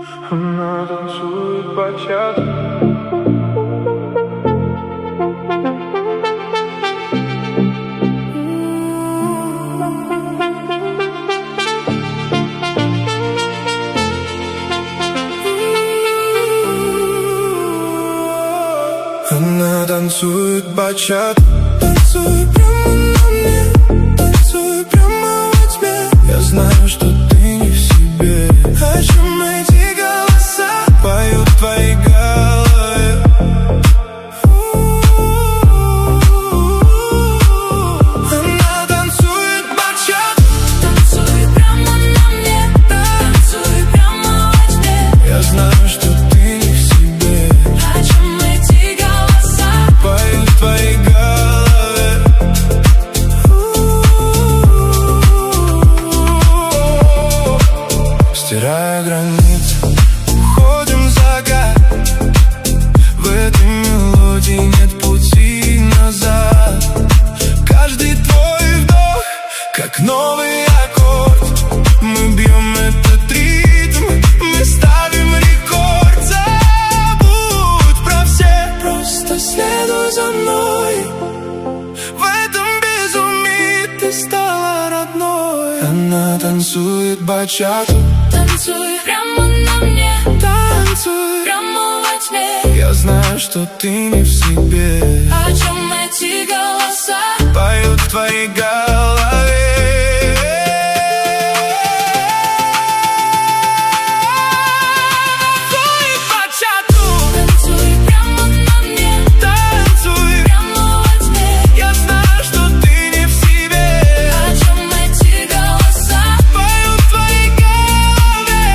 Она танцует бачату. Она танцует бачату. Танцуй прямо на мне, танцуй прямо во тьме. Я знаю, что ты не в себе. О чем эти голоса поют в твоей голове? Она танцует бачату. Танцуй прямо на мне, танцуй прямо во тьме. Я знаю, что ты не в себе. О чем эти голоса поют в твоей голове? Стирая границы, уходим в закат. В этой мелодии нет пути назад. Каждый твой вдох, как новый аккорд. Мы бьем этот ритм, мы ставим рекорд. Забудь про все, просто следуй за мной. В этом безумии ты стала родной. Она танцует бачату. танцуй прямо на мне, Танцуй прямо во тьме. Я знаю, что ты не в себе. О чем эти голоса Поют в твоей голове. Танцуй бачату. танцуй прямо на мне, Танцуй. прямо во тьме. Я знаю, что ты не в себе. О чем эти голоса Поют в твоей голове.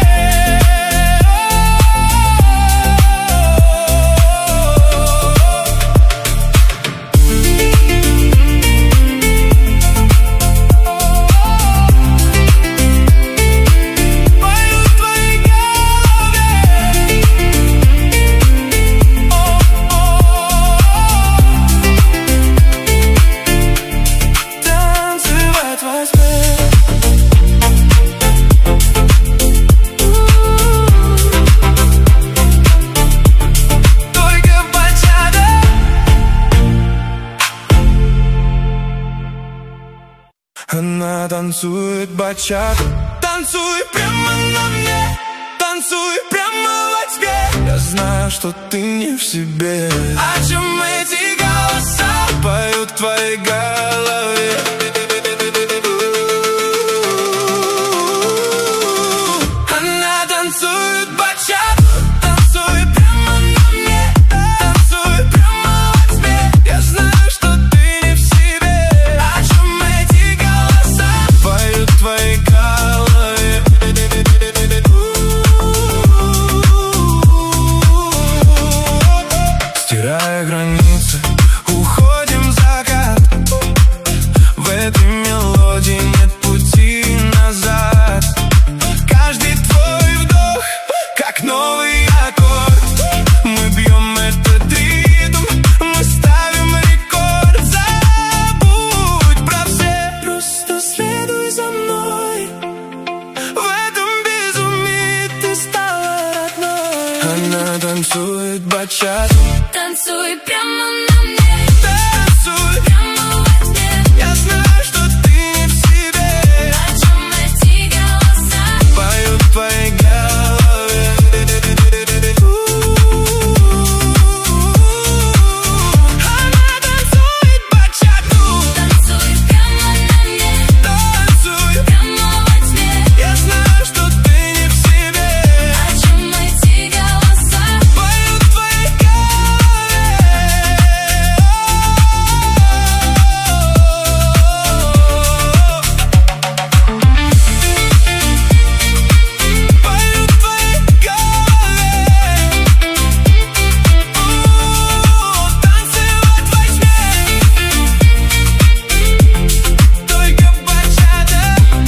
Поют в твоей голове. Танцевать во тьме. Только бачата. Она танцует бачату. Танцуй прямо на мне, танцуй прямо во тьме. Я знаю, что ты не в себе. О чем эти голоса поют в твоей голове? Она танцует бачату. Танцуй прямо на мне, танцуй прямо во тьме. Я знаю, что ты не в себе. О чем эти голоса поют в твоей голове? Стирая границы, уходим в закат. В этой мелодии нет пути назад. Каждый твой вдох, как новый аккорд. Мы бьем этот ритм, мы ставим рекорд. Забудь про все, просто следуй за мной. В этом безумии ты стала родной. Она танцует бачату. танцуй прямо на мне, Танцуй. прямо во тьме. Я знаю, что ты не в себе. О чем эти голоса Поют в твоей голове. Она танцует бачату. танцуй прямо на мне, Танцуй. прямо во тьме. Я знаю, что ты не в себе. О чем эти голоса Поют в твоей голове. Поют в твоей голове. Танцевать во тьме. Только бачата.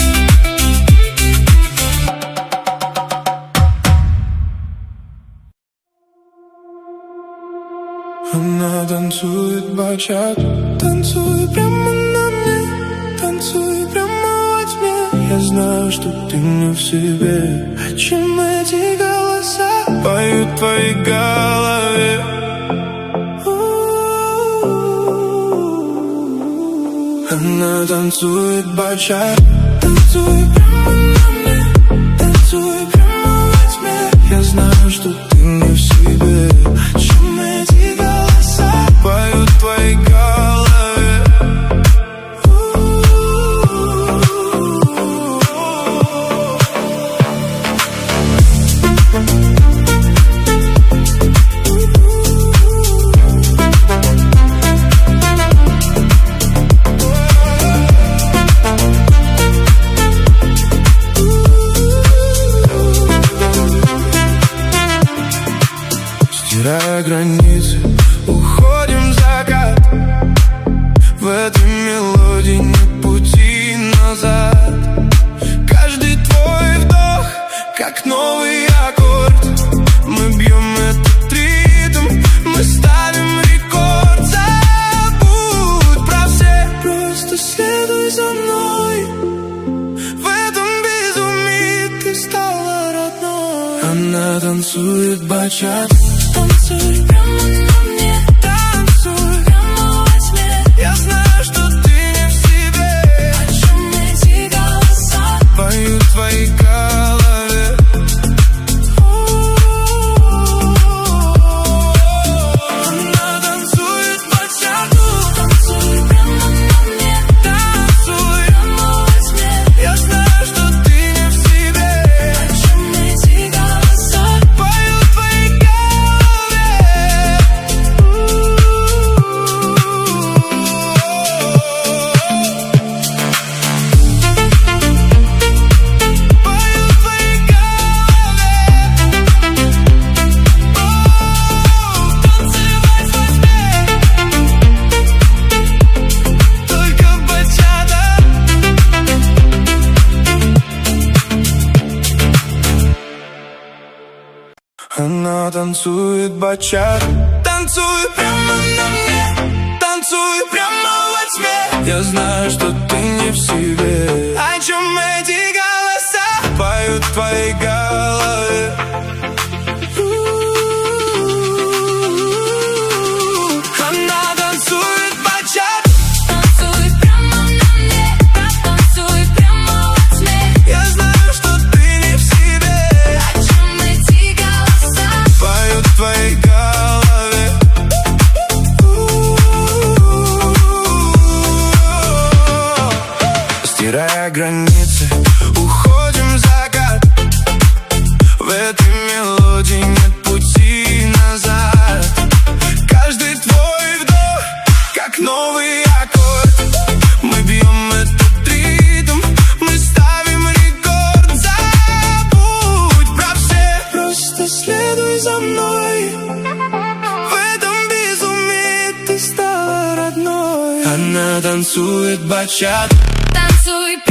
Она танцует бачату. Танцуй прямо на мне, танцуй прямо во тьме. Я знаю, что ты не в себе. О чем эти голоса поют в твоей голове. Она танцует бачат, танцует прямо на мне, танцует прямо во тьме. Я знаю, что ты не в себе. Чем эти голоса поют в твоей голове? Стирая границы, уходим в закат. В этой мелодии нет пути назад. Каждый твой вдох, как новый аккорд. Мы бьем этот ритм, мы ставим рекорд. Забудь про все, просто следуй за мной. В этом безумии ты стала родной. Она танцует бачат, танцуй прямо на мне, танцуй прямо во тьме. Я знаю, что ты не в себе. О чем эти голоса поют в твоей голове? Она танцует бачату, танцуй прямо на мне, танцуй прямо во тьме. Я знаю, что ты не в себе. О чем эти голоса поют в твоей голове? Она танцует бачат, танцуй прямо на мне, танцуй прямо во тьме. Я знаю, что ты не в себе. О чем эти голоса поют в твоей голове? Она танцует бачат, танцуй прямо на мне, танцуй прямо во тьме. Я знаю, что ты не в себе. О чем эти голоса поют в твоей голове? Стирая границы, уходим в закат. В этой мелодии нет пути назад. Каждый твой вдох, как новый аккорд. Мы бьем этот ритм, мы ставим рекорд. Забудь про все, просто следуй за мной. В этом безумии ты стала родной. Она танцует бачат, танцуй